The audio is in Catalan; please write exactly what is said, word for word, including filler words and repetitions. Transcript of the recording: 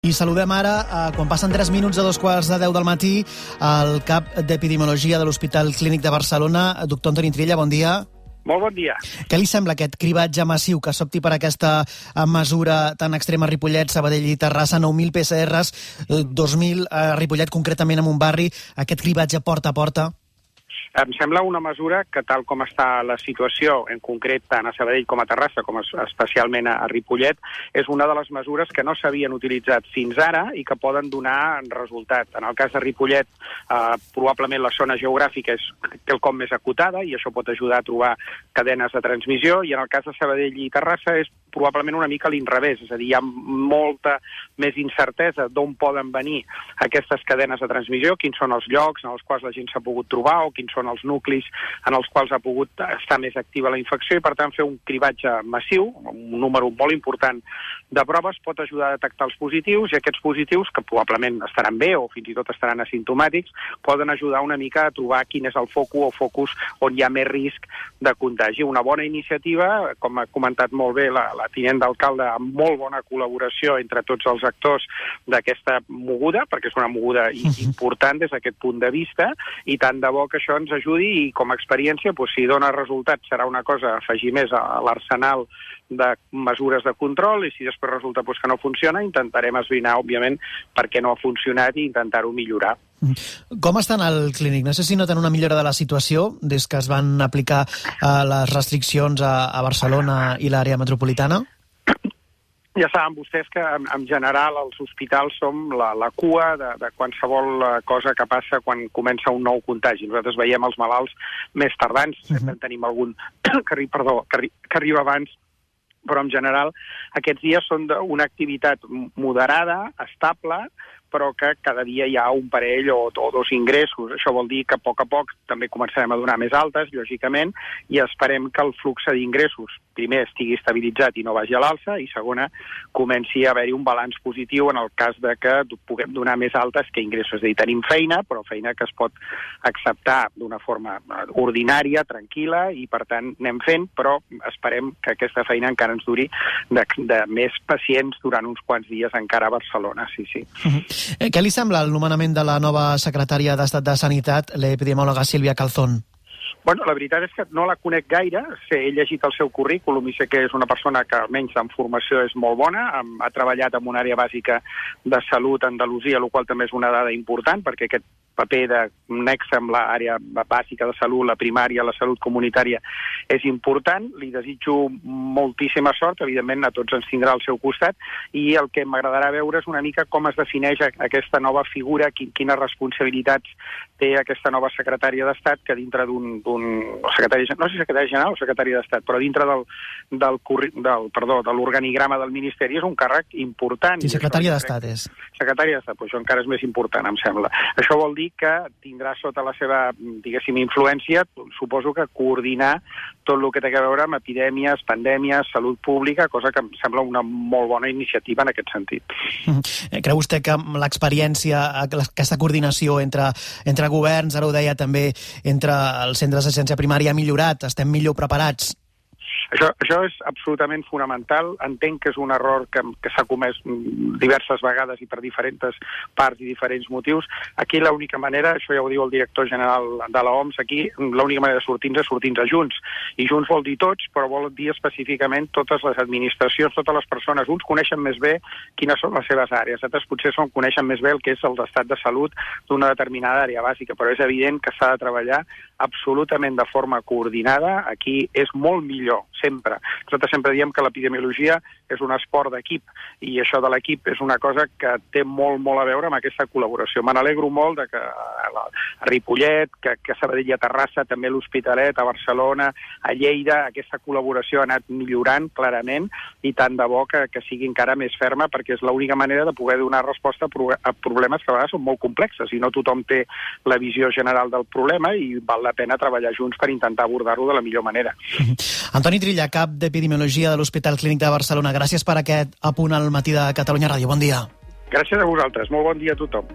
I saludem ara, eh, quan passen tres minuts a dos quarts de deu del matí, el cap d'Epidemiologia de l'Hospital Clínic de Barcelona, doctor Antoni Trilla, bon dia. Molt bon dia. Què li sembla aquest cribatge massiu que s'opti per aquesta mesura tan extrema a Ripollet, Sabadell i Terrassa, nou mil P C Rs, dos mil a Ripollet, concretament en un barri, aquest cribatge porta a porta? Em sembla una mesura que, tal com està la situació, en concret tant a Sabadell com a Terrassa, com especialment a Ripollet, és una de les mesures que no s'havien utilitzat fins ara i que poden donar resultat. En el cas de Ripollet, eh, probablement la zona geogràfica és quelcom més acotada i això pot ajudar a trobar cadenes de transmissió, i en el cas de Sabadell i Terrassa és probablement una mica a l'inrevés, és a dir, hi ha molta més incertesa d'on poden venir aquestes cadenes de transmissió, quins són els llocs en els quals la gent s'ha pogut trobar o quins són els nuclis en els quals ha pogut estar més activa la infecció, i per tant fer un cribatge massiu, un número molt important de proves, pot ajudar a detectar els positius, i aquests positius, que probablement estaran bé o fins i tot estaran asimptomàtics, poden ajudar una mica a trobar quin és el focus o focus on hi ha més risc de contagi. Una bona iniciativa, com ha comentat molt bé la, la tinent d'alcalde, amb molt bona col·laboració entre tots els actors d'aquesta moguda, perquè és una moguda important des d'aquest punt de vista, i tant de bo que això ens ajudi, i com a experiència, doncs, si dona resultats, serà una cosa a afegir més a l'arsenal de mesures de control, i si després resulta doncs, que no funciona, intentarem esbrinar, òbviament, per què no ha funcionat i intentar-ho millorar. Com estan al clínic? No sé si noten una millora de la situació des que es van aplicar eh, les restriccions a, a Barcelona i l'àrea metropolitana? Ja saben vostès que, en, en general, els hospitals som la, la cua de, de qualsevol cosa que passa quan comença un nou contagi. Nosaltres veiem els malalts més tardans, uh-huh. sempre en tenim algun que, perdó, que, arri que arriba abans, però en general aquests dies són d'una activitat moderada, estable, però que cada dia hi ha un parell o, o dos ingressos. Això vol dir que a poc a poc també començarem a donar més altes, lògicament, i esperem que el flux d'ingressos, primer, estigui estabilitzat i no vagi a l'alça, i segona, comenci a haver-hi un balanç positiu en el cas de que puguem donar més altes que ingressos. És a dir, tenim feina, però feina que es pot acceptar d'una forma ordinària, tranquil·la, i per tant anem fent, però esperem que aquesta feina encara ens duri de, de més pacients durant uns quants dies encara a Barcelona, sí, sí. Uh-huh. Què li sembla el nomenament de la nova secretària d'Estat de Sanitat, l'epidemiòloga Sílvia Calzón? Bueno, la veritat és que no la conec gaire, sé, he llegit el seu currículum i sé que és una persona que almenys en formació és molt bona, ha treballat en una àrea bàsica de salut a Andalusia, el qual també és una dada important, perquè aquest paper de nexe amb l'àrea bàsica de salut, la primària, la salut comunitària, és important. Li desitjo moltíssima sort, evidentment a tots ens tindrà al seu costat, i el que m'agradarà veure és una mica com es defineix aquesta nova figura, quines responsabilitats té aquesta nova secretària d'Estat, que dintre d'un, d'un secretari, no sé si secretari general o secretari d'Estat, però dintre del, del, del, perdó, de l'organigrama del Ministeri és un càrrec important. Sí, secretària d'Estat és. Secretària d'Estat, però això encara és més important, em sembla. Això vol dir que tindrà sota la seva, diguéssim, influència, suposo que coordinar tot el que té a veure amb epidèmies, pandèmies, salut pública, cosa que em sembla una molt bona iniciativa en aquest sentit. Creu vostè que l'experiència, aquesta coordinació entre, entre governs, ara ho deia també, entre els centres d'assistència primària ha millorat, estem millor preparats? Això, això és absolutament fonamental. Entenc que és un error que, que s'ha comès diverses vegades i per diferents parts i diferents motius. Aquí l'única manera, això ja ho diu el director general de l'O M S, aquí l'única manera de sortir-nos és sortir-nos junts. I junts vol dir tots, però vol dir específicament totes les administracions, totes les persones. Uns coneixen més bé quines són les seves àrees, altres potser són, coneixen més bé el que és el estat de salut d'una determinada àrea bàsica, però és evident que s'ha de treballar absolutament de forma coordinada. Aquí és molt millor, sempre. Nosaltres sempre diem que l'epidemiologia és un esport d'equip, i això de l'equip és una cosa que té molt, molt a veure amb aquesta col·laboració. Me n'alegro molt de que a Ripollet, que, que a Sabadell i a Terrassa, també a l'Hospitalet, a Barcelona, a Lleida, aquesta col·laboració ha anat millorant clarament, i tant de bo que, que sigui encara més ferma, perquè és l'única manera de poder donar resposta a, pro a problemes que a vegades són molt complexes, i no tothom té la visió general del problema, i val la pena treballar junts per intentar abordar-ho de la millor manera. Antoni Trilla, cap d'Epidemiologia de l'Hospital Clínic de Barcelona, gràcies per aquest apunt al matí de Catalunya Ràdio. Bon dia. Gràcies a vosaltres. Molt bon dia a tothom.